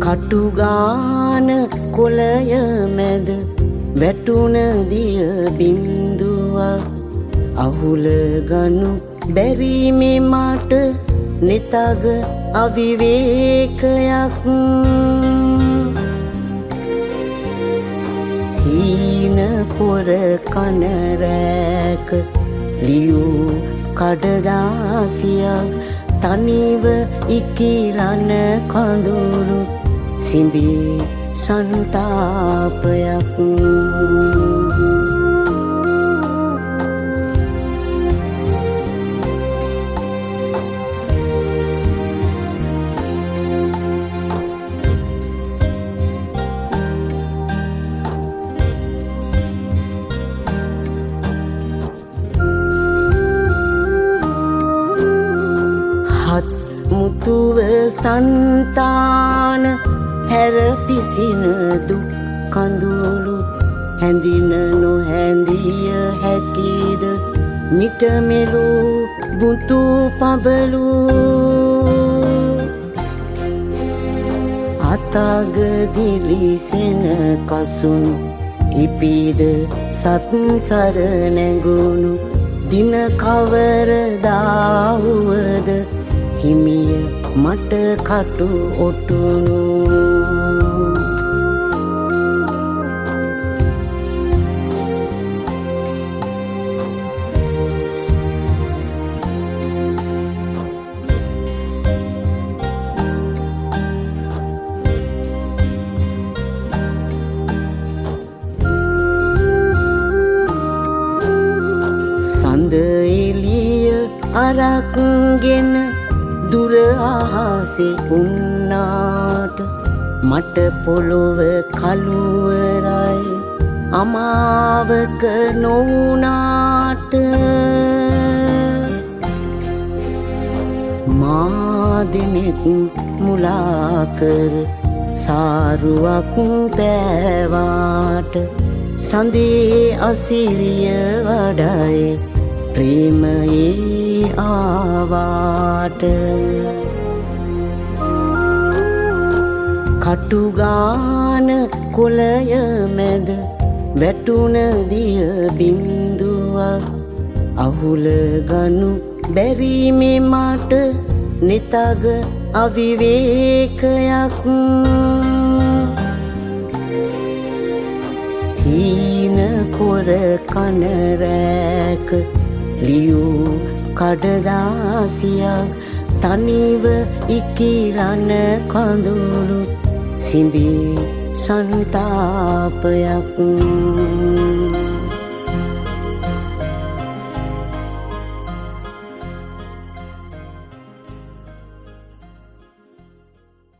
කටුගාන කොළය මැද වැටුණ දිය බින්දුවක් අහුල ගනු බැරි මේ මට නිතග අවිවේකයක් හීන පොර කන රැක ලියූ කඩදාසියක් තනිව ඉකිලන කඳුළු සිඹී සන්තාපයක් මුතුව සන්තාන හැරපිසින දුක් කඳුළු හැඳින නොහැඳිය හැකිද මිට මෙලූ බුතු පබලු අතග දිලිසෙන කසුන් ඉපිද සත්සර නැගුණු දින කවරදාවුවද හිමිය මට කටු ඔටුනු සඳ එළිය අරක්ගෙන දුර අහසේ උන්නාට මට පොළොව කළුවරයි අමාවක නොවුනාට මාදිනෙත් මුලා කර සාරුවක් පෑවාට සඳේ අසිරිය වඩයි ප්‍රේමයේ ආවාට කටුගාන කොළය මැද වැටුණ දිය බින්දුවක් අහුල ගනු බැරි මේ මට නිතග අවිවේකයක් හීන පොර කන රැක ලියූ කඩදාසියක් තනිව ඉකිලන කඳුළු සිඹී සන්තාපයක්